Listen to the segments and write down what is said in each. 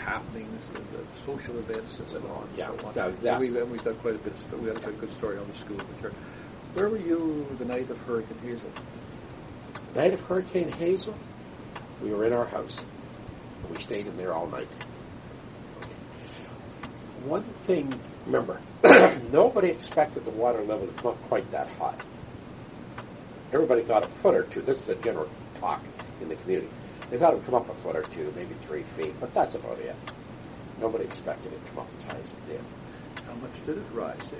happenings, the social events, and so on. Yeah, so on. We've got quite a bit. We had a good story on the school material. Where were you the night of Hurricane Hazel? The night of Hurricane Hazel, we were in our house. We stayed in there all night. Okay. One thing, remember, nobody expected the water level to come up quite that high. Everybody thought a foot or two. This is a general talk in the community. They thought it would come up a foot or two, maybe 3 feet, but that's about it. Nobody expected it to come up as high as it did. How much did it rise?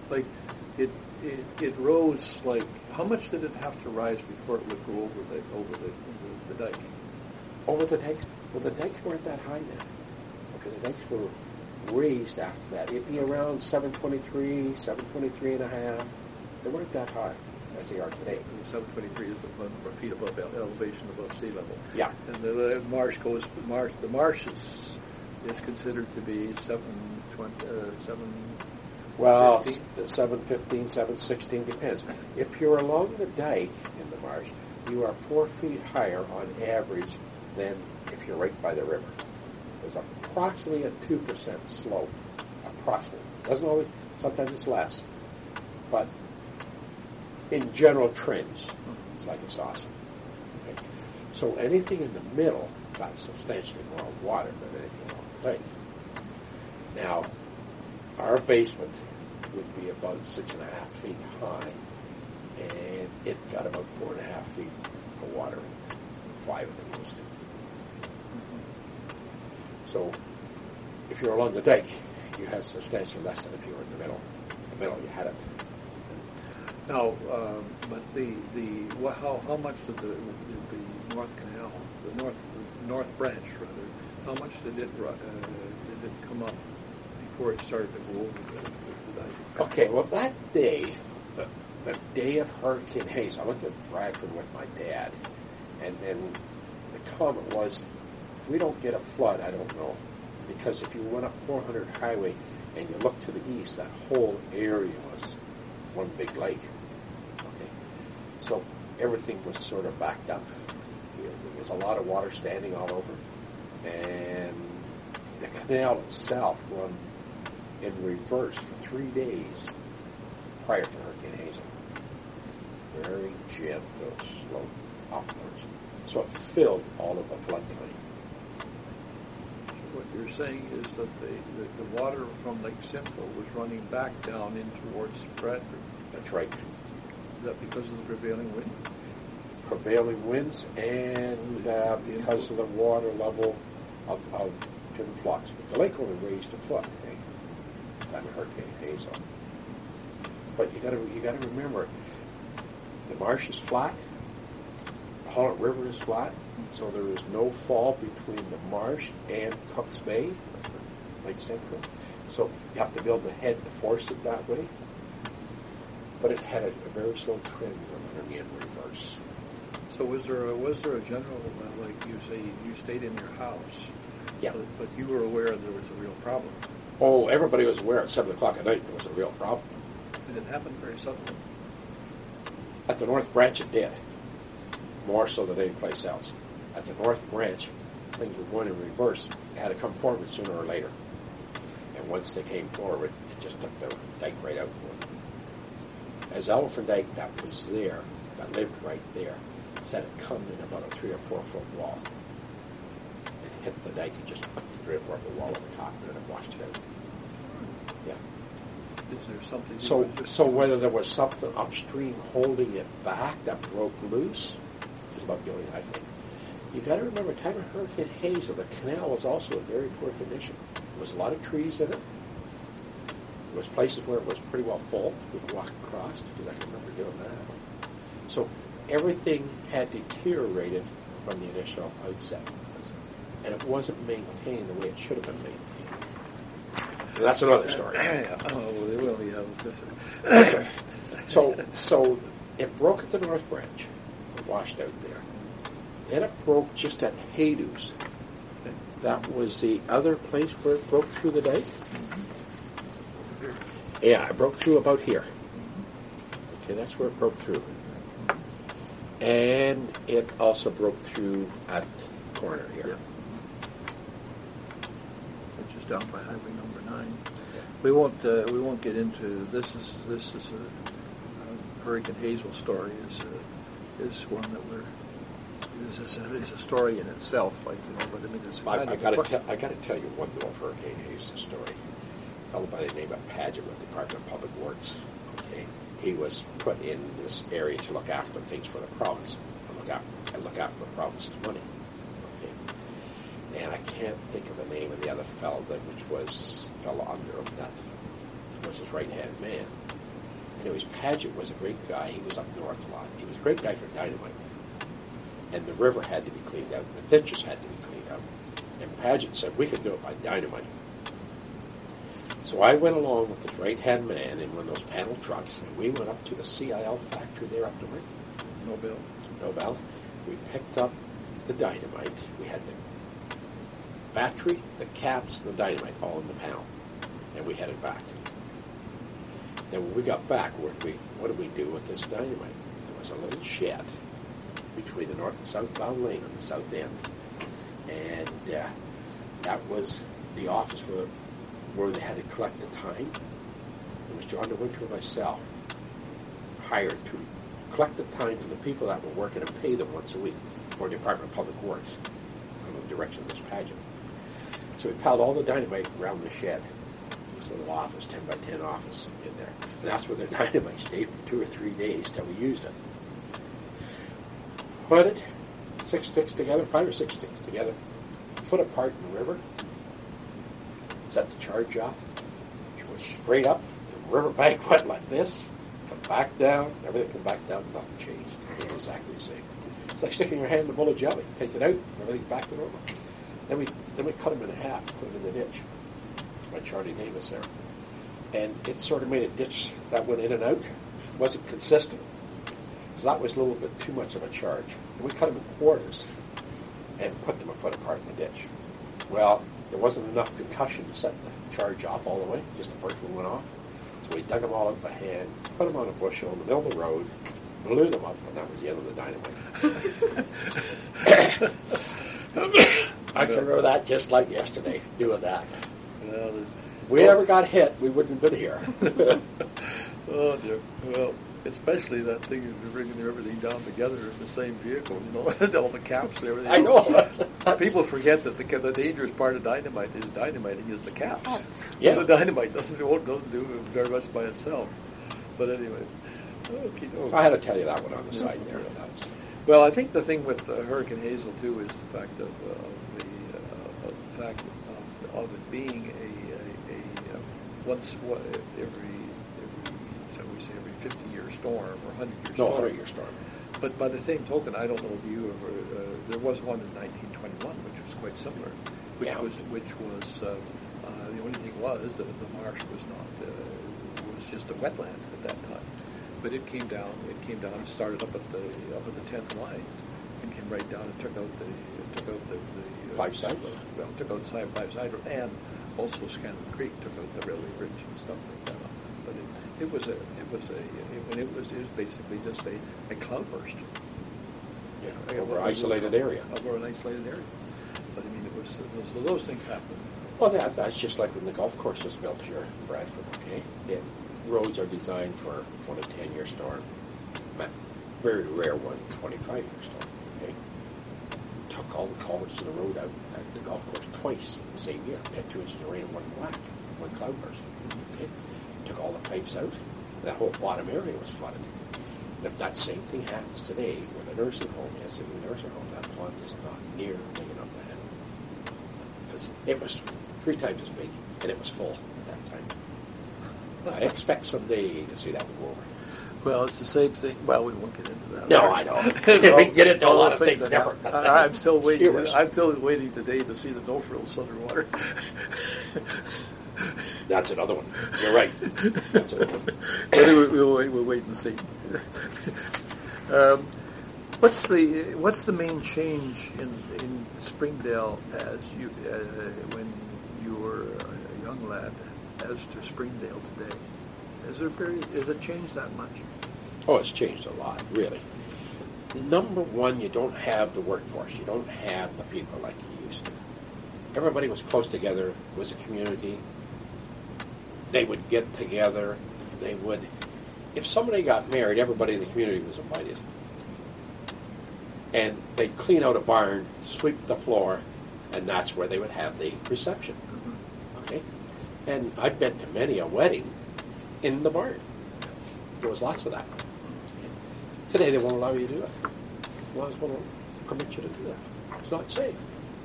It rose like, how much did it have to rise before it would go over the dike? Over the dikes? Well, the dikes weren't that high then. Okay, the dikes were raised after that. It'd be around 723 and a half. They weren't that high as they are today. 723 is the number of feet above elevation above sea level. Yeah. And the marsh the marsh is considered to be 715. Well, 715, 716 depends. If you're along the dike in the marsh, you are 4 feet higher on average than if you're right by the river. There's approximately a 2% slope. Approximately. Doesn't always, sometimes it's less. But in general trends, it's like a saucer. Okay? So anything in the middle got substantially more water than anything along the dike. Now, our basement would be about 6.5 feet high, and it got about 4.5 feet of water, 5 at the most. So, if you're along the dike, you had substantially less than if you were in the middle. In the middle, you had it. Now, but how much did the North Canal, the North Branch rather, how much did it come up before it started to go over the dike? Okay, well that day, the day of Hurricane Hazel, I went to Bradford with my dad, and the comment was, if we don't get a flood, I don't know, because if you went up 400 Highway and you look to the east, that whole area was one big lake. Okay, so everything was sort of backed up. There was a lot of water standing all over, and the canal itself run in reverse for 3 days prior to Hurricane Hazel. Very gentle slope upwards. So it filled all of the floodplain. What you're saying is that the water from Lake Simcoe was running back down in towards Bradford. That's right. Is that because of the prevailing wind? Prevailing winds and because of the water level of influx. But the lake only raised a foot. Time of Hurricane Hazel. But you got to remember, the marsh is flat, the Holland River is flat, so there is no fall between the marsh and Cook's Bay, Lake Simcoe. So you have to build the head to force it that way. But it had a very slow trend running in reverse. So was there a general, like you say, you stayed in your house? Yeah. But you were aware there was a real problem. Oh, everybody was aware at 7 o'clock at night there was a real problem. And it happened very suddenly. At the North Branch it did, more so than any place else. At the North Branch, things were going in reverse. They had to come forward sooner or later. And once they came forward, it just took the dike right out. As Elephant Dike that was there, that lived right there, said it come in about a 3 or 4 foot wall. It hit the dike and just 3 or 4 foot wall over the top, and then it washed it out. Yeah. Is there something? So whether there was something upstream holding it back that broke loose is about the only I think. You got to remember, time of Hurricane Hazel, the canal was also in very poor condition. There was a lot of trees in it. There was places where it was pretty well full. We could walk across, because I can remember doing that. So everything had deteriorated from the initial outset. And it wasn't maintained the way it should have been maintained. And that's another story. So it broke at the North Branch. It washed out there. Then it broke just at Haydoos. That was the other place where it broke through the dike. Yeah, it broke through about here. Okay, that's where it broke through. And it also broke through at the corner here. which is down by Highway Number 9. We won't get into this. Is a Hurricane Hazel story is one that is a story in itself. Like, but I mean, it's I got to tell you one little Hurricane Hazel story. A fellow by the name of Paget with the Department of Public Works. Okay, he was put in this area to look after things for the province, and look after the province's money. Okay, and I can't think of the name of the other fellow fell under him. That was his right-hand man. Anyways, Paget was a great guy. He was up north a lot. He was a great guy for dynamite. And the river had to be cleaned out. The ditches had to be cleaned out. And Paget said, we could do it by dynamite. So I went along with his right-hand man in one of those panel trucks, and we went up to the CIL factory there up north. Nobel. We picked up the dynamite. We had the battery, the caps, and the dynamite all in the panel. And we headed back. Then when we got back, what did we do with this dynamite? There was a little shed between the north and southbound lane on the south end. And that was the office where they had to collect the time. It was John DeWinter and myself hired to collect the time from the people that were working and pay them once a week for Department of Public Works under the direction of this Paget. So we piled all the dynamite around the shed. This little office, 10 by 10 office in there. And that's where the dynamite stayed for 2 or 3 days till we used it. Put it, 6 sticks together, 5 or 6 sticks together, foot apart in the river, set the charge off, went straight up, the river bank went like this, come back down, everything come back down, nothing changed. It was exactly the same. It's like sticking your hand in a bowl of jelly, take it out, everything's back to normal. Then we cut them in half, put them in the ditch, by Charlie Davis there. And it sort of made a ditch that went in and out. It wasn't consistent. So that was a little bit too much of a charge. And we cut them in quarters and put them a foot apart in the ditch. Well, there wasn't enough concussion to set the charge off all the way. Just the first one went off. So we dug them all out by hand, put them on a bushel in the middle of the road, blew them up, and that was the end of the dynamite. I can remember that just like yesterday, doing that. Well, if we ever got hit, we wouldn't have been here. Oh, dear. Well, especially that thing of bringing everything down together in the same vehicle, all the caps and everything. I know. People forget that the dangerous part of dynamiting is the caps. Yeah. The dynamite doesn't do very much by itself. But anyway. Okay. I had to tell you that one on the side there. Well, I think the thing with Hurricane Hazel too is the fact of it being a once every 50-year storm or 100-year storm. No, 100-year storm. But by the same token, I don't know if you ever. There was one in 1921, which was quite similar. The only thing was that the marsh was not was just a wetland at that time. But it came down. Started up at the 10th line, and came right down and took out the Five Siders. Well, took out the Five Siders, and also Scanlon Creek took out the Railway Bridge and stuff like that. But it was basically just a cloudburst. Yeah, over an isolated area. Over an isolated area. But I mean, those things happen. Well, that's just like when the golf course was built here in Bradford. Okay, roads are designed for 1 to 10-year storm. Very rare 25-year storm. Okay, took all the culverts to the road out at the golf course twice the same year. We had 2 inches of rain and one cloudburst. Okay, took all the pipes out. That whole bottom area was flooded. And if that same thing happens today, where the nursing home is, in the nursing home, that pond is not near big enough to handle. Because it was 3 times as big, and it was full at that time. I expect someday to see that go over. Well, it's the same thing. Well, we won't get into that. No, I know. We can get into a lot of things different. I'm still waiting. I'm still waiting today to see the no-frills underwater. That's another one. You're right. That's another one. Anyway, we'll wait and see. What's the main change in Springdale as you when you were a young lad as to Springdale today? Has it changed that much? Oh, it's changed a lot, really. Number one, you don't have the workforce. You don't have the people like you used to. everybody was close together. It was a community. They would get together. They would, if somebody got married, everybody in the community was invited. And they'd clean out a barn, sweep the floor, and that's where they would have the reception. Okay? And I've been to many a wedding in the barn. There was lots of that. Today they won't allow you to do it. Laws won't permit you to do that. It's not safe.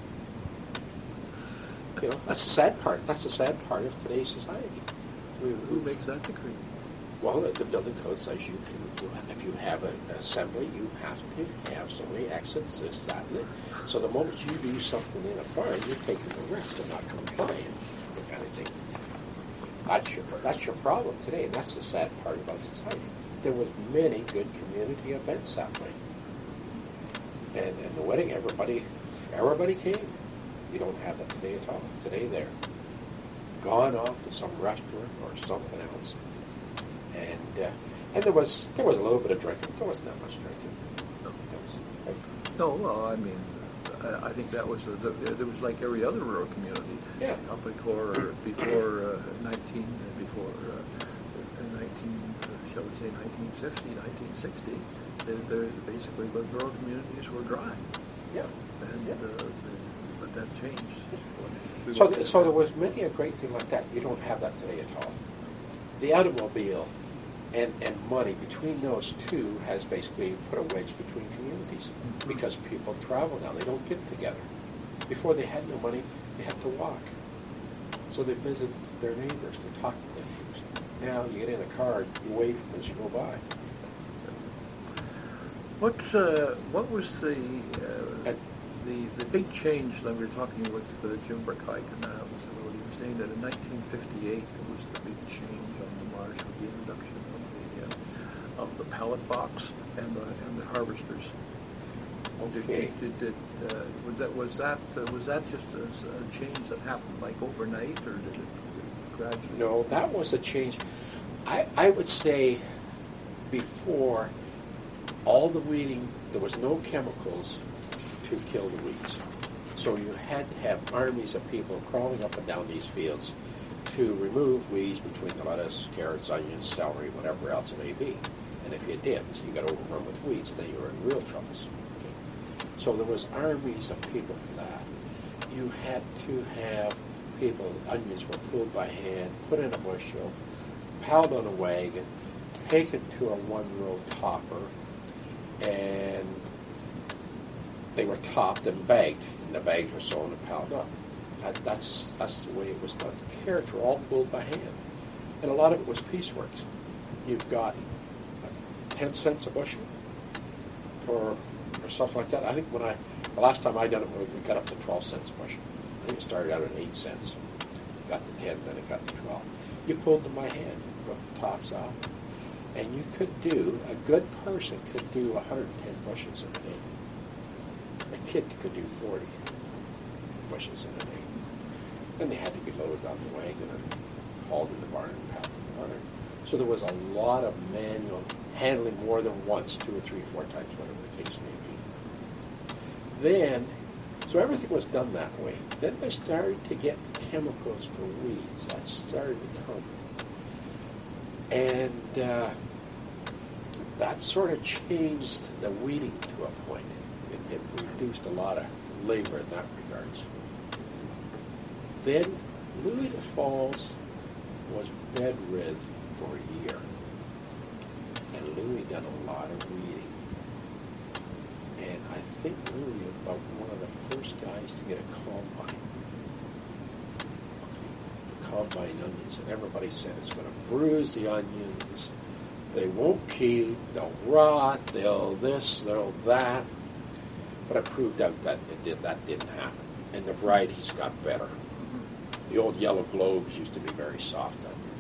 You know, that's the sad part. That's the sad part of today's society. Who makes that decree? Well, the building code says you can, if you have an assembly, you have to have so many exits, this, that, and it. So the moment you do something in a barn, you're taking the risk of not complying with anything. That's your problem today, and that's the sad part about society. There was many good community events that way. And the wedding, everybody came. You don't have that today at all. Today they're gone off to some restaurant or something else. And there was a little bit of drinking. There wasn't that much drinking. No, well, I mean, I think that was there was like every other rural community. Yeah. Up before 19, shall we say 1950, 1960, there basically the rural communities were dry. Yeah. And but that changed. So there was many a great thing like that. You don't have that today at all. The automobile and money between those two has basically put a wedge between communities because people travel now. They don't get together. Before they had no money, they had to walk. So they visit their neighbors to talk to their neighbors. Now you get in a car, you wave as you go by. What was the big change that we were talking with Jim Burkhyke and that was he was saying that in 1958 there was the big change on the marsh with the introduction of the pallet box and the harvesters. Okay. Was that just a change that happened like overnight, or did it gradually? No, that was a change. I would say before all the weeding, there was no chemicals to kill the weeds. So you had to have armies of people crawling up and down these fields to remove weeds between the lettuce, carrots, onions, celery, whatever else it may be. And if you didn't, you got overrun with weeds, then you were in real troubles. So there was armies of people for that. You had to have people, onions were pulled by hand, put in a bushel, piled on a wagon, taken to a one-row topper, and they were topped and bagged, and the bags were sewn and piled up. That's the way it was done. The carrots were all pulled by hand, and a lot of it was piecework. You've got 10 cents a bushel or something like that. I think the last time I done it, we got up to 12 cents a bushel. I think it started out at 8 cents. Got to 10, then it got to 12. You pulled them by hand, broke the tops off, and you could do, a good person could do 110 bushels in a day. A kid could do 40 bushels in a day. Then they had to be loaded on the wagon and hauled in the barn and packed in the barn. So there was a lot of manual handling more than once, 2 or 3 or 4 times, whatever the case may be. Then, so everything was done that way. Then they started to get chemicals for weeds. That started to come. And that sort of changed the weeding to a point. It reduced a lot of labor in that regards. Then Louis des Falls was bedridden for a year. And Louis done a lot of weeding. And I think Louis was about one of the first guys to get a combine. The combine onions. And everybody said it's going to bruise the onions. They won't keep. They'll rot. They'll this. They'll that. But it proved out that that didn't happen. And the varieties got better. The old yellow globes used to be very soft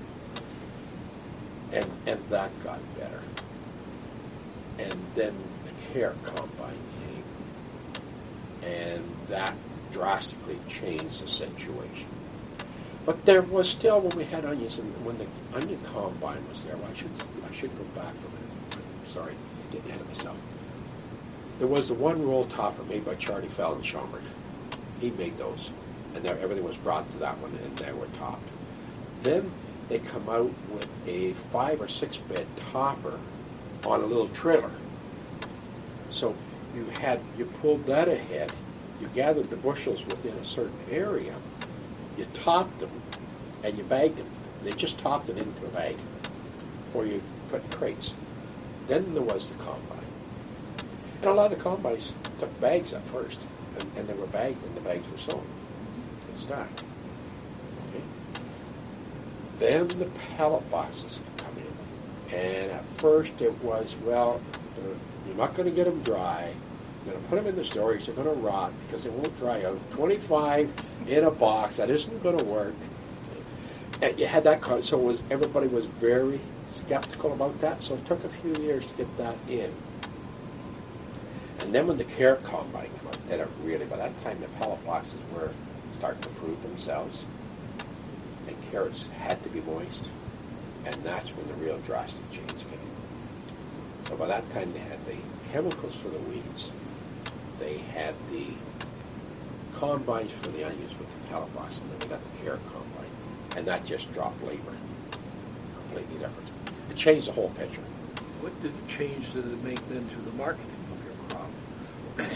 onion. And that got better. And then the Care combine came. And that drastically changed the situation. But there was still, when we had onions, and when the onion combine was there, well, I should go back a minute. Sorry, getting ahead of myself. There was the one roll topper made by Charlie Fallon Schomburg. He made those. and everything was brought to that one, and they were topped. Then they come out with a 5 or 6 bed topper on a little trailer. So you pulled that ahead, you gathered the bushels within a certain area, you topped them, and you bagged them. They just topped it into a bag, or you put in crates. Then there was the combine. And a lot of the combines took bags at first, and they were bagged, and the bags were sewn and stacked. Okay. Then the pallet boxes come in, and at first it was, well, you're not going to get them dry. You're going to put them in the storage. They're going to rot because they won't dry out. 25 in a box, that isn't going to work. And you had that, so everybody was very skeptical about that. So it took a few years to get that in. And then when the carrot combine came out, then it really, by that time the pallet boxes were starting to prove themselves. And carrots had to be moist. And that's when the real drastic change came. So by that time they had the chemicals for the weeds. They had the combines for the onions with the pallet box, and then we got the carrot combine. And that just dropped labor. Completely different. It changed the whole picture. What did it change did it make then to the marketing of your crop?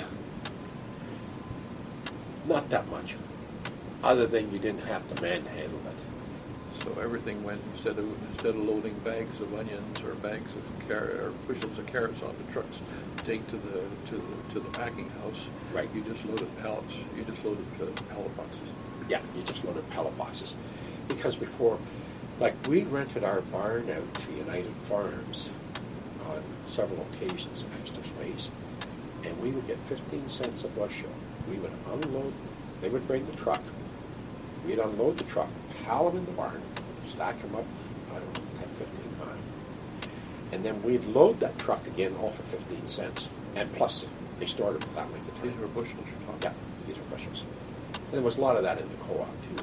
Not that much. Other than you didn't have to manhandle it. So everything went, instead of loading bags of onions or bags of carrot or bushels of carrots onto trucks to take to the packing house. Right. You just loaded pallets. You just loaded pallet boxes. Yeah, you just loaded pallet boxes. Because before, like we rented our barn out to United Farms on several occasions in extra space, and we would get 15 cents a bushel. We would unload, they would bring the truck, we'd unload the truck, pile them in the barn, stack them up, I don't know, 10, 15 high. And then we'd load that truck again all for 15 cents. And plus, they stored them that way at the time. These were bushels you're talking Yeah, these are bushels. And there was a lot of that in the co-op, too.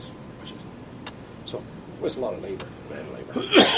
So it was a lot of labor, man labor.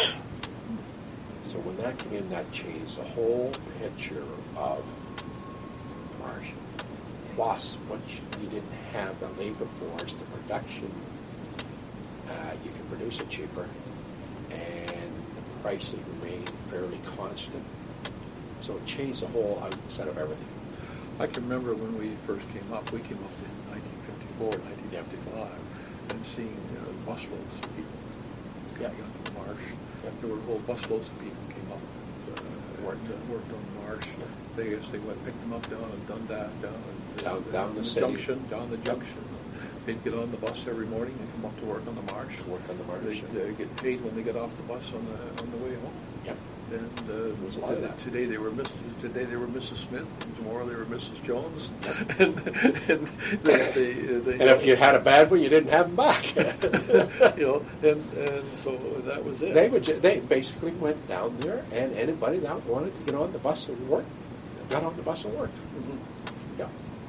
So when that came in, that changed the whole picture of the marsh. Plus, once you didn't have the labor force, the production, you could produce it cheaper, and the prices remained fairly constant. So it changed the whole outset of everything. I can remember when we first came up. We came up in 1954, 1955, and seeing busloads of people coming up the marsh. Yep. There were whole busloads of people came up, worked on the marsh. Yep. They went pick them up down in Dundas, down the city. down the junction. They'd get on the bus every morning and come up to work on the marsh. Work on the marsh. They'd get paid when they got off the bus on the way home. Yep. And was a lot of that. Today they were Mrs. Smith, and tomorrow they were Mrs. Jones, Yep. and they And if you had a bad one, you didn't have them back. and so that was it. They basically went down there, and anybody that wanted to get on the bus and work got on the bus and worked. Mm-hmm. Yeah.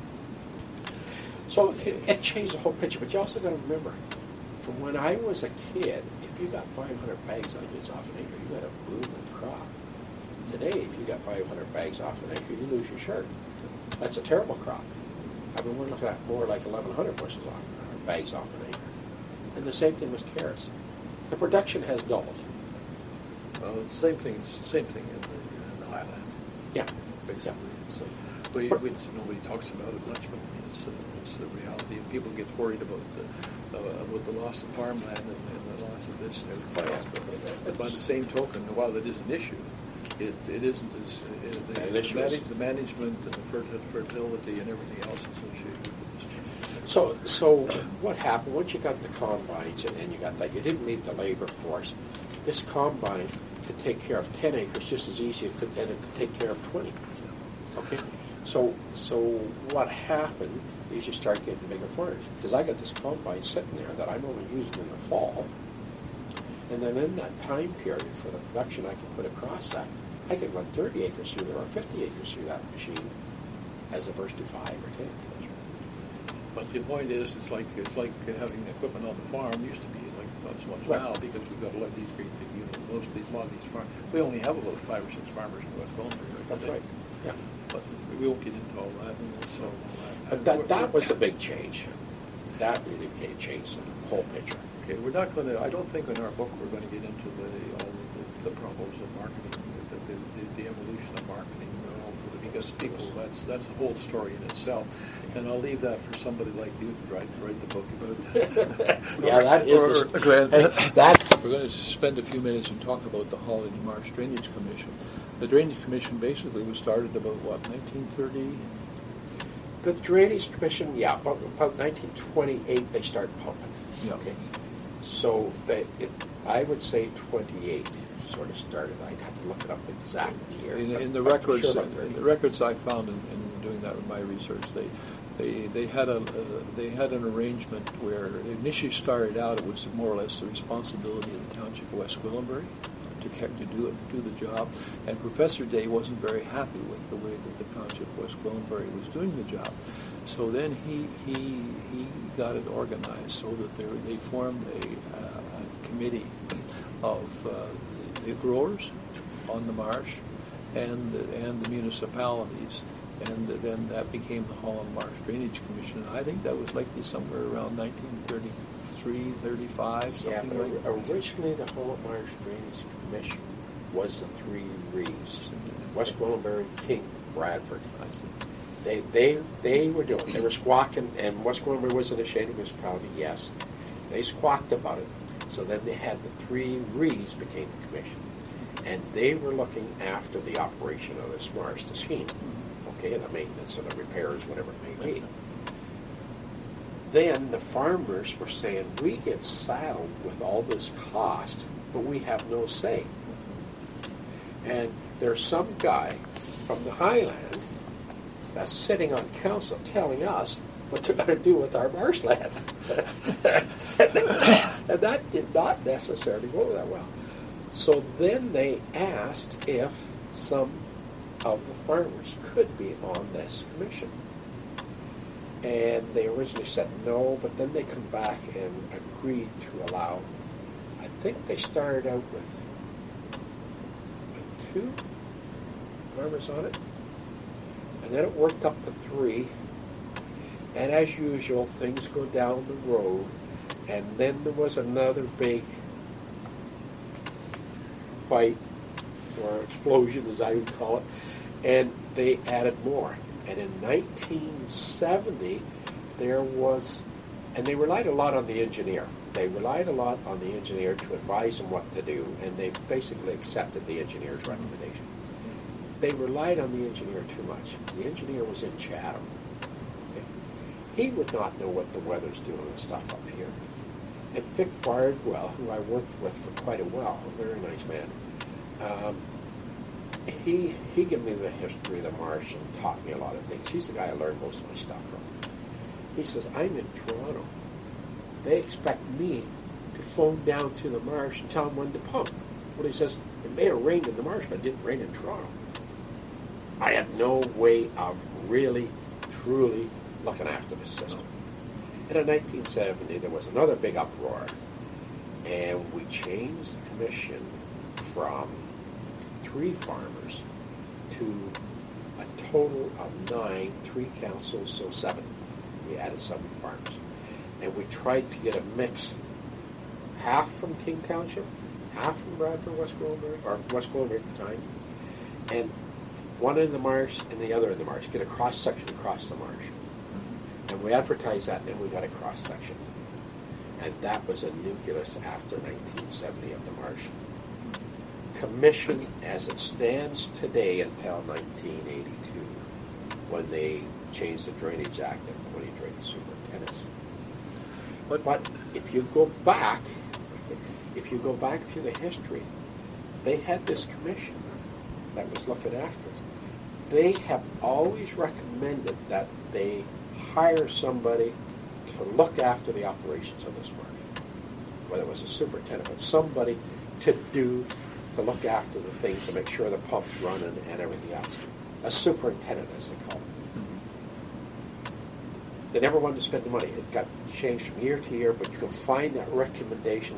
So it changed the whole picture. But you also got to remember, from when I was a kid, if you got 500 bags of onions off an acre, you got a booming crop. Today, if you got 500 bags off an acre, you lose your shirt. That's a terrible crop. I mean, we're looking at more like 1,100 bushels off, bags off an acre. And the same thing with carrots. The production has doubled. Same thing in the Highland. Yeah. Basically. Yeah. Nobody talks about it much, but it's the reality. And people get worried about the loss of farmland and the loss of this and everything else. But by the same token, while it is an issue, it isn't as the management and the fertility and everything else associated with this. So what happened once you got the combines and you got that? You didn't need the labor force. This combine could take care of 10 acres just as easy as it could take care of 20. Okay. So what happened is you start getting bigger farms. Because I got this combine sitting there that I'm only using in the fall. And then in that time period for the production I can put across that, I could run 30 acres through there or 50 acres through that machine as opposed to 5 or 10. But the point is, it's like having equipment on the farm used to be like not so much Right. now because we've got a lot of these great big a lot of these farms. We only have about 5 or 6 farmers in West Golden. That's right. Yeah. But we won't get into all that. And so But that was a big change. that really changed the whole picture. Okay, we're not going to. I don't think in our book we're going to get into all the problems of marketing, the evolution of marketing, because people that's a whole story in itself. And I'll leave that for somebody like you to write the book about that. Yeah, that is. We're going to spend a few minutes and talk about the Holland Marsh Drainage Commission. The Drainage Commission basically was started about, 1930? The Drainage Commission, yeah, about 1928 they started pumping. Yeah. Okay. So I would say 28 sort of started. I'd have to look it up exact year. In the records I found in doing that with my research, they had an arrangement where it initially started out it was more or less the responsibility of the township of West Gwillimbury to do the job, and Professor Day wasn't very happy with the way that the township of West Gwillimbury was doing the job. So then he got it organized so that they formed a committee of the growers on the marsh and the municipalities, and then that became the Holland Marsh Drainage Commission. And I think that was likely somewhere around 1933, 35, something like that. Originally the Holland Marsh Drainage Commission was the three Rees: West Gwillimbury, King, Bradford. I see. They were doing it. They were squawking, and West Gwillimbury was in a shady municipality, yes. They squawked about it. So then they had the three Rees became the commission. And they were looking after the operation of this marsh, the scheme. Okay, the maintenance and the repairs, whatever it may be. Then the farmers were saying, we get saddled with all this cost, but we have no say. And there's some guy from the Highland that's sitting on council telling us what they're going to do with our marshland. And that did not necessarily go that well. So then they asked if some of the farmers could be on this commission. And they originally said no, but then they come back and agreed to allow, I think they started out with 2 farmers on it. And then it worked up to 3. And as usual, things go down the road. And then there was another big fight, or explosion as I would call it, and they added more. And in 1970, there was, and they relied a lot on the engineer. They relied a lot on the engineer to advise them what to do, and they basically accepted the engineer's recommendation. They relied on the engineer too much. The engineer was in Chatham. Okay? He would not know what the weather's doing and stuff up here. And Vic Bardwell, who I worked with for quite a while, a very nice man, he gave me the history of the marsh and taught me a lot of things. He's the guy I learned most of my stuff from. He says, I'm in Toronto. They expect me to phone down to the marsh and tell them when to pump. Well, he says, it may have rained in the marsh, but it didn't rain in Toronto. I had no way of really, truly looking after the system. And in 1970, there was another big uproar, and we changed the commission from 3 farmers to a total of 9, 3 councils, so 7. We added 7 farmers. And we tried to get a mix, half from King Township, half from Bradford, West Gwillimbury, or West Gwillimbury at the time, and one in the marsh and the other in the marsh, get a cross-section across the marsh. And we advertised that, and we got a cross-section. And that was a nucleus after 1970 of the marsh. Commission, as it stands today until 1982, when they changed the Drainage Act and appointed drainage superintendents. But if you go back through the history, they had this commission that was looking after it. They have always recommended that they hire somebody to look after the operations of this market, whether it was a superintendent, but somebody to look after the things, to make sure the pump's running and everything else. A superintendent, as they call it. Mm-hmm. They never wanted to spend the money. It got changed from year to year, but you can find that recommendation.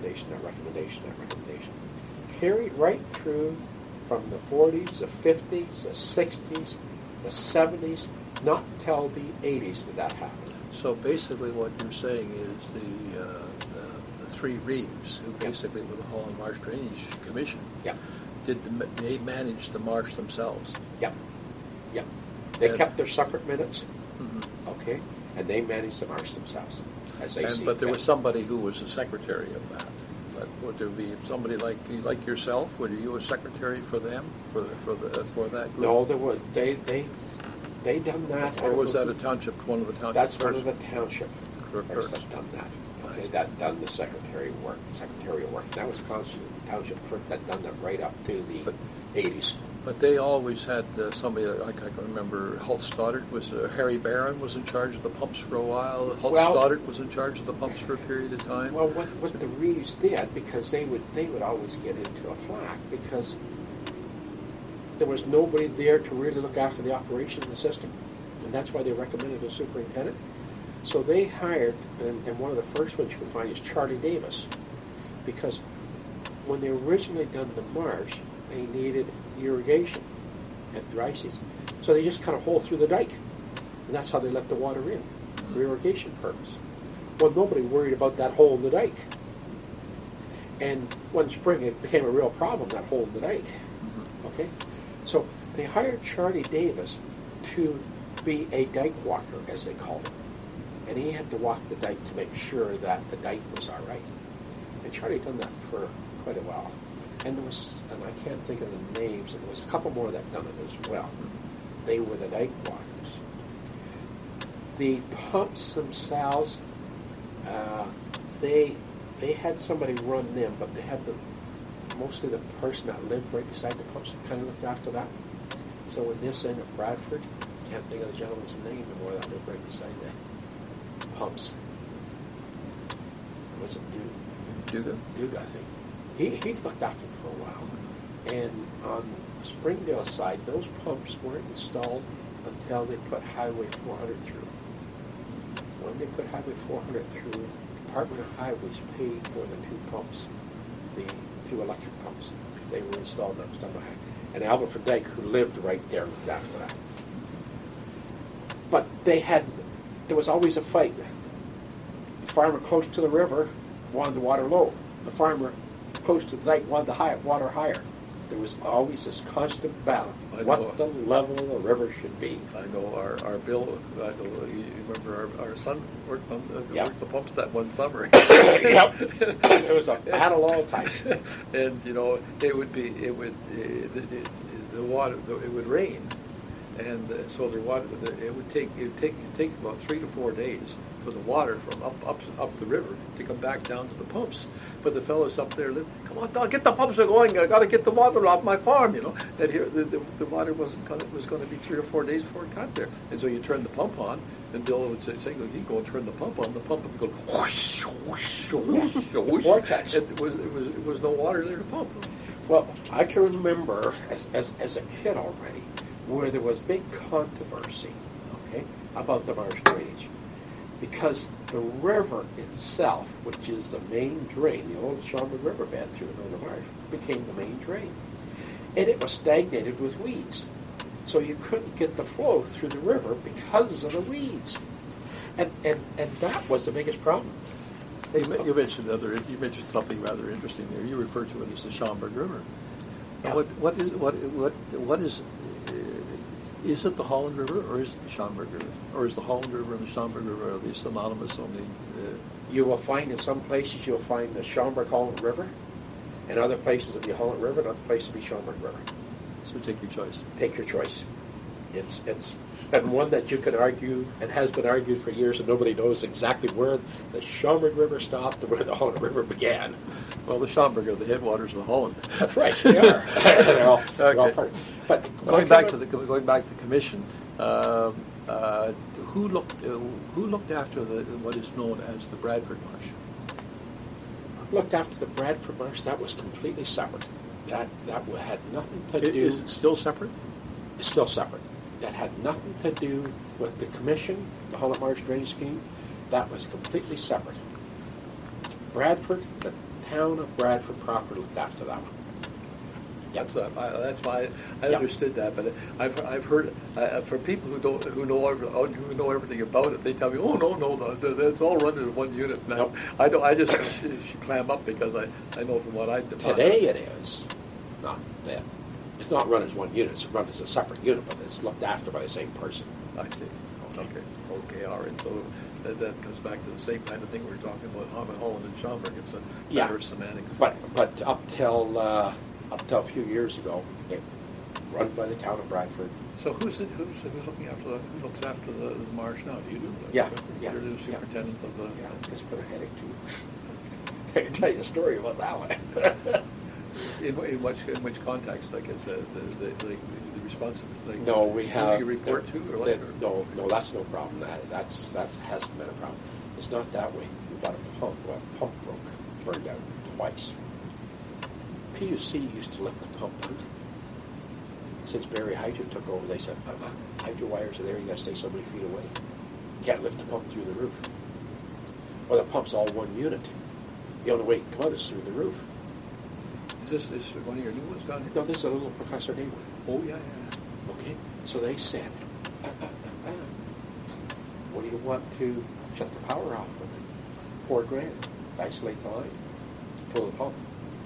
Carried right through from the 40s, the 50s, the 60s, the 70s, not till the 80s did that happen. So basically what you're saying is the three Reeves, who basically were the Holland Marsh Drainage Commission, Yep. they managed the marsh themselves. Yep. Yep. They And- kept their separate minutes, Mhm. okay, and they managed the marsh themselves, as they see But there fit. was somebody who was the secretary of that. But would there be somebody like yourself? Were you a secretary for them for that group? No, there was, they done that. Or was that a township, one of the township? That's one clerks? of the township clerks Clerks. that done that. I Okay, see. that done the secretarial work. That was constant township clerk that done that right up to the But- 80s. But they always had somebody, like I can remember, Holt Stoddart was, Harry Barron was in charge of the pumps for a while. Holt Well- Stoddart was in charge of the pumps for a period of time. Well, what the Reeves did, because they would always get into a flack because there was nobody there to really look after the operation of the system, and that's why they recommended a superintendent. So they hired, and one of the first ones you can find is Charlie Davis, because when they originally done the marsh, they needed irrigation at dry season. So they just cut a hole through the dike, and that's how they let the water in for irrigation purpose. Well, nobody worried about that hole in the dike. And one spring, it became a real problem, that hole in the dike. Okay? So they hired Charlie Davis to be a dike walker, as they called him. And he had to walk the dike to make sure that the dike was all right. And Charlie done that for quite a while. And there was, and I can't think of the names, and there was a couple more that done it as well. They were the dike walkers. The pumps themselves, they had somebody run them, but they had mostly the person that lived right beside the pumps kind of looked after that. So in this end of Bradford, can't think of the gentleman's name anymore that lived right beside the pumps. Was it Duga? Duke, I think. He looked after him for a while. And on the Springdale side, those pumps weren't installed until they put Highway 400 through. When they put Highway 400 through, Department of Highways paid for the two pumps, the two electric pumps. They were installed, that was done by and Albert Van Dyke, who lived right there, looked after that. But there was always a fight. The farmer close to the river wanted the water low. The farmer close to the dike wanted the water higher. There was always this constant battle, what the level of the river should be. I know our Bill, you remember our son worked the pumps that one summer. Yep. It was a battle all the time. And, the water, it would rain. And so the water, it would take about 3 to 4 days for the water from up the river to come back down to the pumps. But the fellows up there lived, come on, Don, get the pumps going. I got to get the water off my farm, And here the water was going to be 3 or 4 days before it got there. And so you turn the pump on, and Bill would say, he'd go and turn the pump on. The pump would go whoosh, whoosh, whoosh, whoosh. Vortex. It was no water there to pump. Well, I can remember as a kid already where there was big controversy, okay, about the marsh drainage. Because the river itself, which is the main drain, the old Schaumburg Riverbed through the Northern Marsh, became the main drain. And it was stagnated with weeds. So you couldn't get the flow through the river because of the weeds. And that was the biggest problem. You mentioned something rather interesting there. You referred to it as the Schaumburg River. Yeah. What is it the Holland River or is it the Schaumburg River? Or is the Holland River and the Schaumburg River at least synonymous only? You will find in some places you'll find the Schaumburg Holland River, and other places it'll be Holland River, and other places it'll be Schaumburg River. So take your choice. Take your choice. It's been one that you can argue and has been argued for years, and nobody knows exactly where the Schaumburg River stopped and where the Holland River began. Well, the Schaumburg are the headwaters of the Holland. That's right, they are. They're all part. But going back to the commission, who looked after what is known as the Bradford Marsh? Looked after the Bradford Marsh. That was completely separate. That had nothing to do. Is it still separate? It's still separate. That had nothing to do with the commission, the Holland Marsh Drainage Scheme. That was completely separate. Bradford, the town of Bradford proper looked after that one. Yeah. That's why I Yeah. understood that. But I've heard for people who know everything about it, they tell me, oh no, it's all run in one unit. And Nope. I don't. I just clam up because I know from what I Today it is not that. It's not run as one unit. It's run as a separate unit, but it's looked after by the same person. I see. Okay, all right. So that comes back to the same kind of thing we were talking about Holland and Schaumburg. It's a better semantics. But up till a few years ago, it run by the town of Bradford. So who's looking after who looks after the marsh now? Do you do? Yeah. You're the superintendent of the. Yeah, it's been a headache too. I can tell you a story about that one. In which context? Like is the responsibility? Like, No, we have. Who do you report to or like? No, that's no problem. That hasn't been a problem. It's not that way. We've got a pump. Well, pump burned out twice. PUC used to lift the pump out. Since Barry Hydro took over, they said, hydro wires are there, you got to stay so many feet away. You can't lift the pump through the roof. Well, the pump's all one unit. The only way it can come out is through the roof. Is this one of your new ones down here? No, this is a little Professor Day one. Oh, yeah. Okay, so they said, what do you want to shut the power off with? $4,000. Isolate the line. Pull the pump.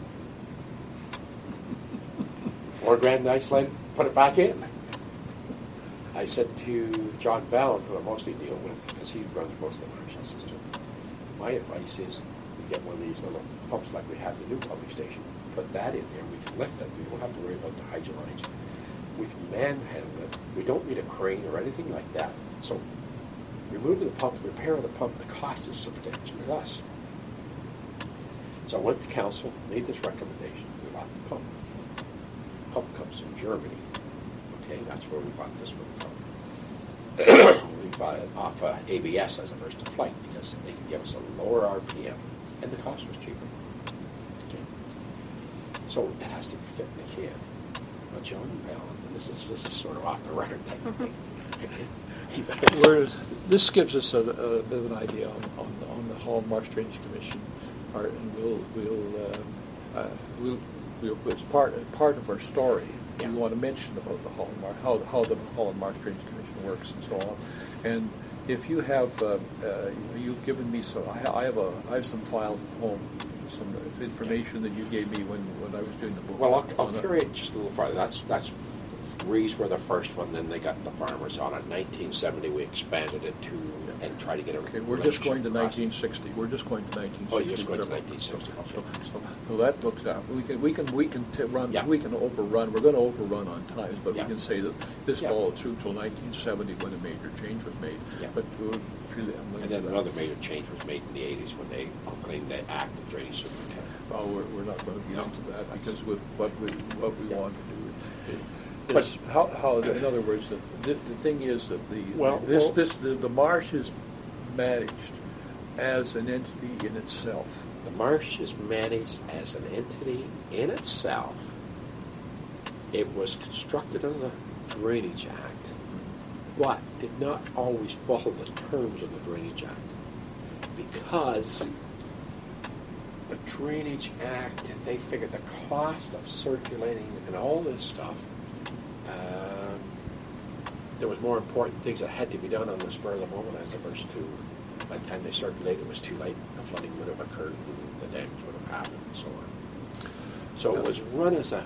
$4,000 to isolate, put it back in. I said to John Ballon, who I mostly deal with, because he runs most of the marshal system, my advice is we get one of these little pumps like we have the new pumping station. Put that in there. We can lift it. We don't have to worry about the hydro lines. We can manhandle it. We don't need a crane or anything like that. So removing the pump, repairing the pump, the cost is substantially less. So I went to council, made this recommendation. We bought the pump. The pump comes from Germany. Okay, that's where we bought this one from. We bought it off ABS as a first flight because they could give us a lower RPM and the cost was cheaper. Okay. So it has to be fit in the can. But John Ballon, this is sort of off the record type of thing. Whereas this gives us a bit of an idea on the Holland Marsh Drainage Commission, and it's part of our story. Yeah. We want to mention about the Holland Marsh, how the Holland Marsh Drainage Commission works and so on. And if you have, you've given me some. I have some files at home, some information that you gave me when I was doing the book. Well, I'll carry it just a little farther. That's Rees were the first one, then they got the farmers on it. 1970, we expanded it to and tried to get a. Okay, we're just going to 1960. We're just going to 1960. Oh, you're just going to 1960. So that looks out. We can run. Yeah. We can overrun. We're going to overrun on times, but Yeah. we can say that this Yeah. followed through till 1970 when a major change was made. Yeah. But we're really, And then another major change was made in the 80s when they proclaimed the Act of Drainage Superintendent. Well, we're not going to get into that because with what we Yeah. want to do. But- It's how in other words, the thing is that the marsh is managed as an entity in itself. The marsh is managed as an entity in itself. It was constructed under the Drainage Act, but did not always follow the terms of the Drainage Act because the Drainage Act, they figured the cost of circulating and all this stuff, there was more important things that had to be done on the spur of the moment as opposed to by the time they circulated it was too late. The flooding would have occurred and the damage would have happened and so on. So it was run as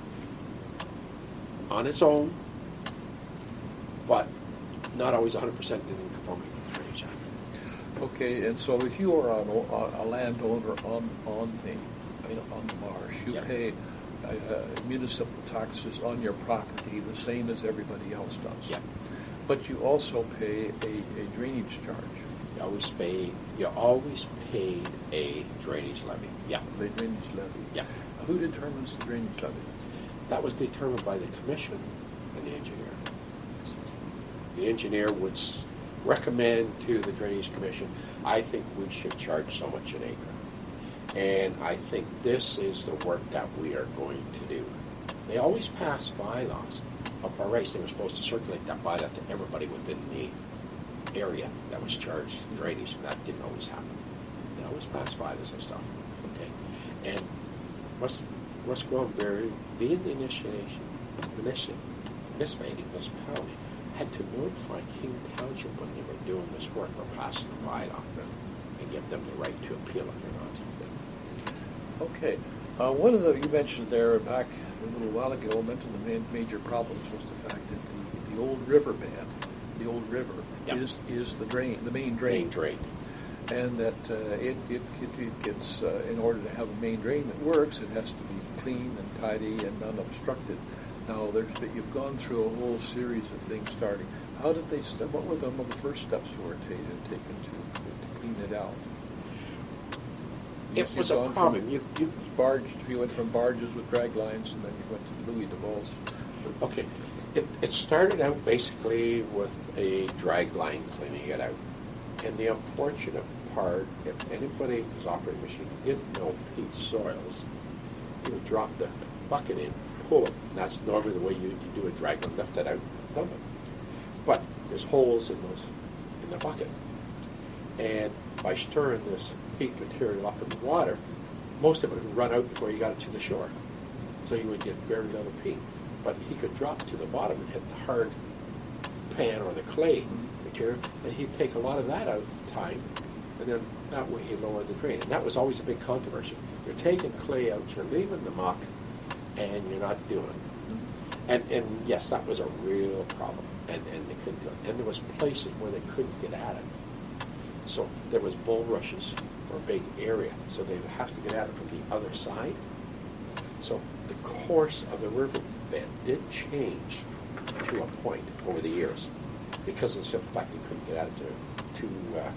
on its own, but not always 100% in conformity with the Drainage Act. Okay, and so if you are a landowner on the marsh, you Yeah. pay municipal taxes on your property the same as everybody else does. Yeah. But you also pay a drainage charge. You always paid a drainage levy. Yeah. The drainage levy. Yeah. Who determines the drainage levy? That was determined by the commission and the engineer. The engineer would recommend to the Drainage Commission, I think we should charge so much an acre. And I think this is the work that we are going to do. They always pass bylaws. Up our race, they were supposed to circulate that bylaw to everybody within the area that was charged drainage, and that didn't always happen. They always pass by this and stuff. Okay. And West Gwillimbury, being the municipality, had to notify King Township when they were doing this work or passing a ride on them and give them the right to appeal if they're not. Okay. One of the, you mentioned there back a little while ago, mentioned the major problems was the fact that the old river bed, the old river, Yep. is the drain, the main drain. Main drain. And that it gets, in order to have a main drain that works, it has to be clean and tidy and unobstructed. Now, you've gone through a whole series of things starting. How did they, what were some of the first steps were taken to clean it out? It was a problem. You went from barges with drag lines, and then you went to Louis DeVos. Okay. It started out basically with a drag line cleaning it out. And the unfortunate part, if anybody who's operating a machine didn't know peat soils, you would drop the bucket in, pull it, and that's normally the way you do a drag line, lift it out, dump it. But there's holes in the bucket. And by stirring this peat material up in the water, most of it would run out before you got it to the shore. So you would get very little peat. But he could drop to the bottom and hit the hard pan or the clay material, and he'd take a lot of that out of time, and then that way he'd lower the drain. And that was always a big controversy. You're taking clay out, you're leaving the muck, and you're not doing it. And yes, that was a real problem, and they couldn't do it. And there was places where they couldn't get at it. So there was bulrushes for a big area, so they would have to get at it from the other side. So the course of the river bed did change to a point over the years because of the simple fact they couldn't get at it to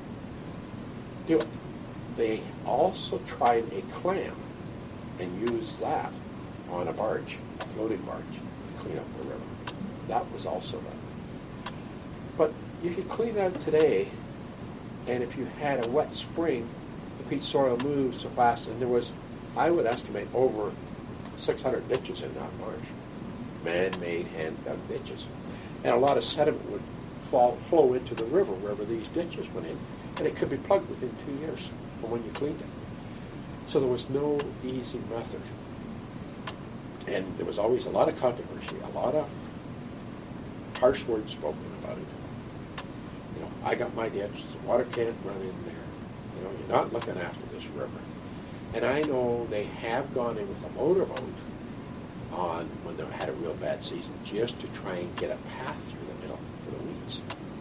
do it. They also tried a clam and used that on a barge, a floating barge, to clean up the river. That was also done. But if you clean out today, and if you had a wet spring, the peat soil moved so fast, and there was, I would estimate, over 600 ditches in that marsh, man-made, hand-dug ditches. And a lot of sediment would flow into the river wherever these ditches went in, and it could be plugged within 2 years from when you cleaned it. So there was no easy method. And there was always a lot of controversy, a lot of harsh words spoken about it. You know, I got my ditch, the water can't run in there. You know, you're not looking after this river. And I know they have gone in with a motorboat on when they had a real bad season just to try and get a path through the middle for the weeds.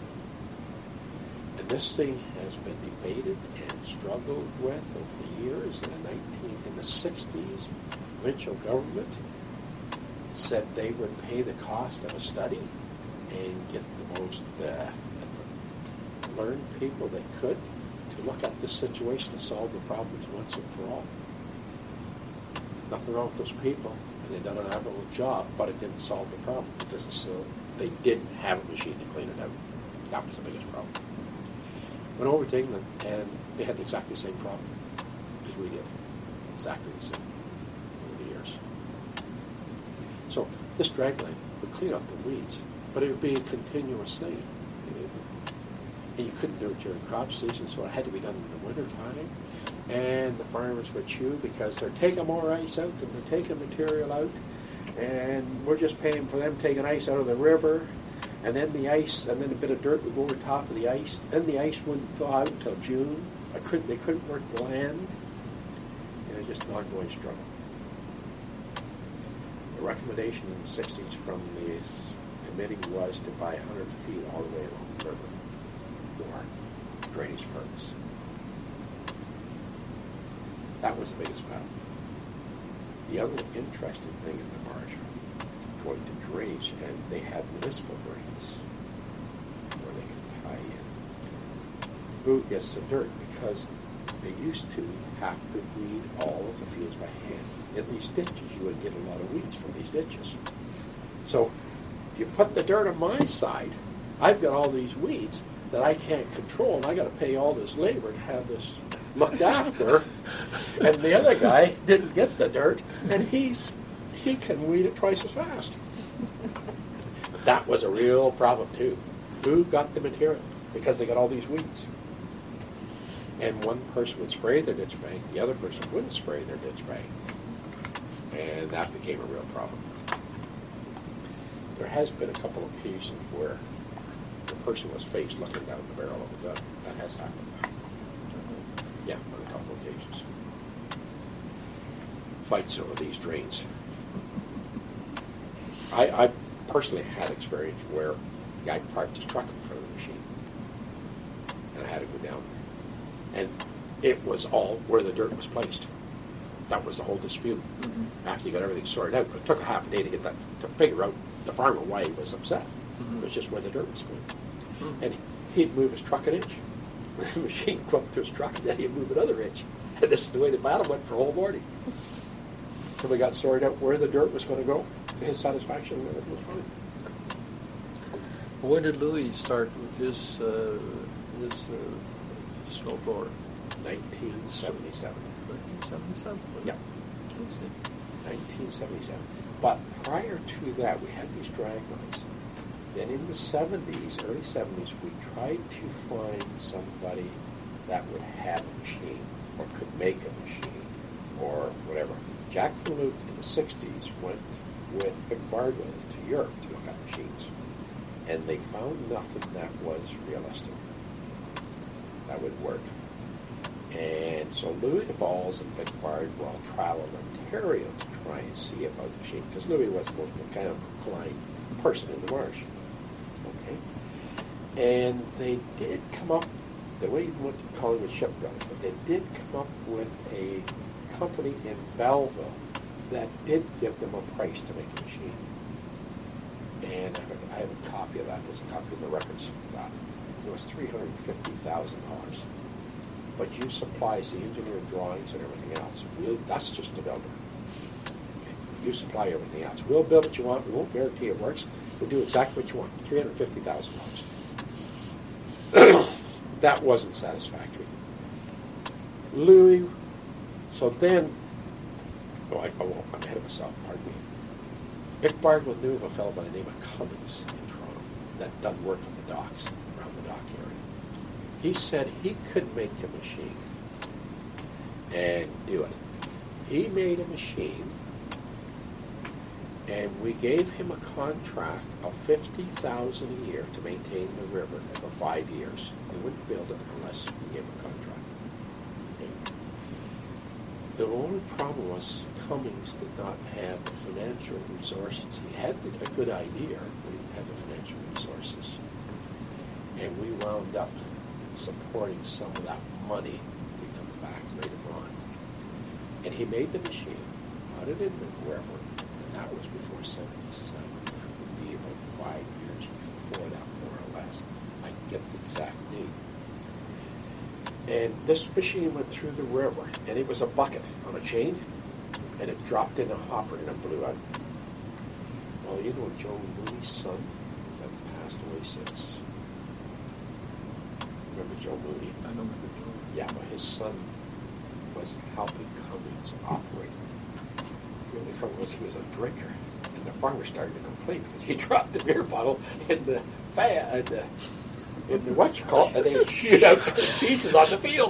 And this thing has been debated and struggled with over the years. In the 60s, provincial government said they would pay the cost of a study and get the most learned people they could to look at this situation and solve the problems once and for all. Nothing wrong with those people, and they've done an admirable job, but it didn't solve the problem because they didn't have a machine to clean it out. That was the biggest problem. Went over to England, and they had exactly the same problem as we did. Exactly the same over the years. So this dragline would clean up the weeds, but it would be a continuous thing. And you couldn't do it during crop season, so it had to be done in the winter time. And the farmers would chew because they're taking more ice out and they're taking material out, and we're just paying for them taking ice out of the river, and then the ice, and then a bit of dirt would go over top of the ice. Then the ice wouldn't thaw out until June. They couldn't work the land. And it was just an ongoing struggle. The recommendation in the 60s from the committee was to buy 100 feet all the way along the river for drainage purpose. That was the biggest battle. The other interesting thing in the marsh, going to drainage, and they had municipal drains where they could tie in. Who gets the dirt? Because they used to have to weed all of the fields by hand. In these ditches, you would get a lot of weeds from these ditches. So if you put the dirt on my side, I've got all these weeds that I can't control, and I got to pay all this labor to have this looked after. And the other guy didn't get the dirt, and he can weed it twice as fast. That was a real problem too. Who got the material? Because they got all these weeds. And one person would spray their ditch bank, the other person wouldn't spray their ditch bank. And that became a real problem. There has been a couple of occasions where the person was faced looking down the barrel of a gun. That has happened. Yeah, on a couple of occasions. Fights over these drains. I personally had experience where the guy parked his truck in front of the machine. And I had to go down. And it was all where the dirt was placed. That was the whole dispute. Mm-hmm. After you got everything sorted out. But it took a half a day to get that, to figure out the farmer why he was upset. Mm-hmm. It was just where the dirt was moved. Mm-hmm. And he'd move his truck an inch. The machine would come up to his truck, and then he'd move another inch. And this is the way the battle went for a whole morning. So we got sorted out where the dirt was going to go to his satisfaction, and everything was fine. When did Louis start with his snowblower? 1977. 1977? Yeah. 1977. But prior to that, we had these draglines. Then in the 70s, early 70s, we tried to find somebody that would have a machine or could make a machine or whatever. Jack Faluke in the 60s went with Vic Bardwell to Europe to look at machines. And they found nothing that was realistic, that would work. And so Louis DeValls and Vic Bardwell traveled Ontario to try and see about the machine, because Louis was the most mechanical inclined person in the marsh. Okay? And they did come up, they wouldn't even want to call him a shipbuilder, but they did come up with a company in Belleville that did give them a price to make a machine. And I have a copy of that. There's a copy of the records for that. It was $350,000. But you supplies the engineer drawings and everything else. That's just the builder. Okay. You supply everything else. We'll build what you want. We won't guarantee it works. We'll do exactly what you want. $350,000. That wasn't satisfactory. Louis, so then, I'm ahead of myself, pardon me. Vic Bardwell knew of a fellow by the name of Cummings in Toronto that done work on the docks, around the dock area. He said he could make a machine and do it. He made a machine, and we gave him a contract of $50,000 a year to maintain the river for 5 years. They wouldn't build it unless we gave him a contract. Okay. The only problem was Cummings did not have the financial resources. He had a good idea, but he didn't have the financial resources. And we wound up supporting some of that money to come back later on. And he made the machine, put it in the river, and that was before 77. That would be about 5 years before that, more or less. I get the exact date. And this machine went through the river, and it was a bucket on a chain, and it dropped in a hopper, and it blew out. Well, you know Joe Mooney's son that passed away since. Remember Joe Mooney? I don't remember Joe. Yeah, but his son was helping Cummings operate. The only problem was he was a drinker, and the farmer started to complain because he dropped the beer bottle in the in the what you call it, and they shoot out pieces on the field.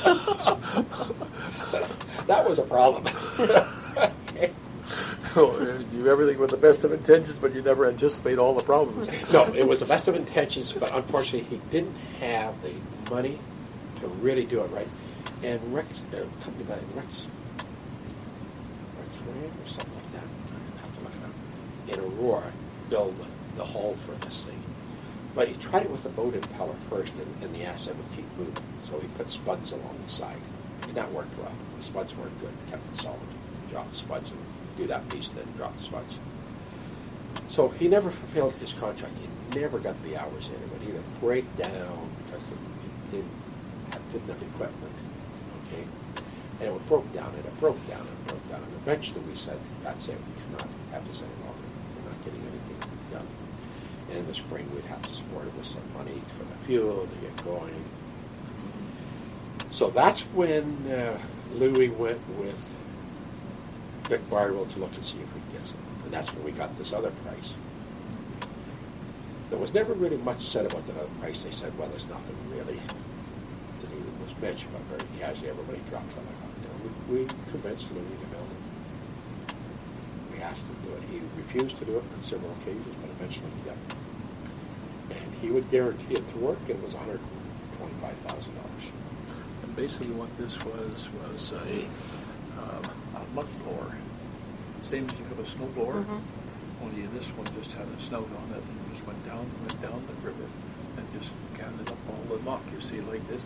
That was a problem. Okay. Oh, you do everything with the best of intentions, but you never anticipate all the problems. No, it was the best of intentions, but unfortunately he didn't have the money to really do it right. And Rex, company by Rex Rand or something like that, I have to look it up, in Aurora, built the hull for this thing. But he tried it with the boat impeller first, and the asset would keep moving. So he put spuds along the side. And that worked well. The spuds weren't good. Kept it solid. Drop the spuds and do that piece, then drop the spuds. So he never fulfilled his contract. He never got the hours in. It would either break down because it didn't have good enough equipment. Okay? And it broke down, and it broke down, and it broke down. And eventually we said, that's it. We cannot have this any longer. We're not getting anything done. And in the spring, we'd have to support it with some money for the fuel to get going. So that's when Louis went with Vic Bardwell to look and see if we could get some. And that's when we got this other price. There was never really much said about that other price. They said, well, there's nothing really that even was mentioned, but very casually everybody dropped on it. We convinced Louis to build it. we asked him to do it. He refused to do it on several occasions, but eventually he got it. And he would guarantee it to work, and it was $125,000. And basically what this was a muck blower. Same as you have a snow blower, only this one just had a snout on it and just went down the river and just gathered up all the muck, you see, like this.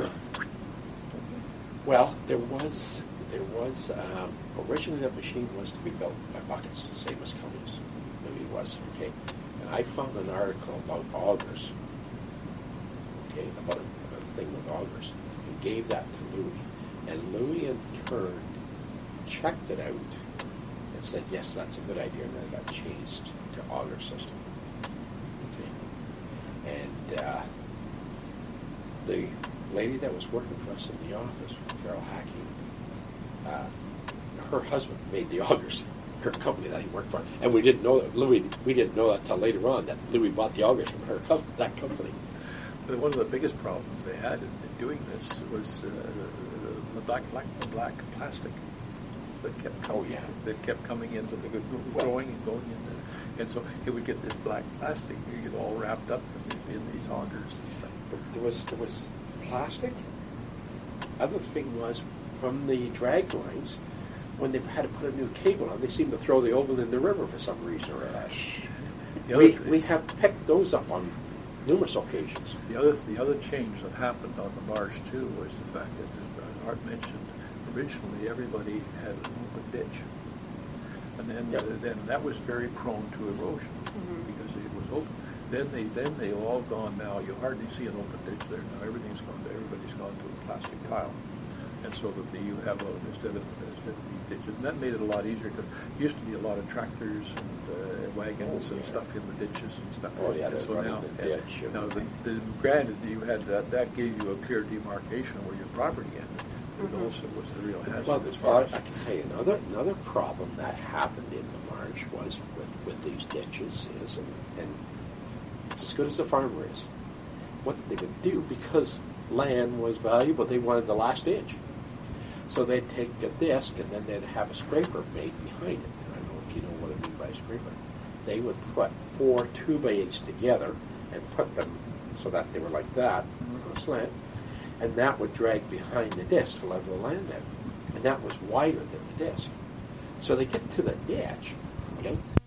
Well, there was originally that machine was to be built by buckets, the same as Cummins. Maybe it was, okay. And I found an article about augers, okay, about a thing with augers, and gave that to Louis. And Louis in turn checked it out and said, yes, that's a good idea, and then it got changed to auger system. Okay. And the lady that was working for us in the office, Carol Hacking, her husband made the augers, her company that he worked for, and we didn't know that. We didn't know that till later on that Louis bought the augers from that company. But one of the biggest problems they had in doing this was the black plastic that kept coming. That kept coming into the growing and going into, and so it would get this black plastic. You get all wrapped up in these augers and stuff. There was plastic. Other thing was, from the drag lines, when they had to put a new cable on, they seemed to throw the oval in the river for some reason or other. We have picked those up on numerous occasions. The other change that happened on the marsh too was the fact that, as Art mentioned, originally everybody had an open ditch, and then that was very prone to erosion because it was open. Then they all gone now. You hardly see an open ditch there now. Everybody's gone to a plastic tile, and so that you have instead of the ditches, and that made it a lot easier because there used to be a lot of tractors and wagons and stuff in the ditches and stuff. Oh yeah, and so now, the granted, you had that gave you a clear demarcation of where your property ended. It also was the real hazard. Well, I can tell you another problem that happened in the marsh was with these ditches is, and it's as good as the farmer is, what they would do, because land was valuable, they wanted the last inch. So they'd take a disc and then they'd have a scraper made behind it. And I don't know if you know what I mean by a scraper. They would put 4 2x8s together and put them so that they were like that on a slant, and that would drag behind the disc to level the land out. And that was wider than the disc. So they get to the ditch, okay?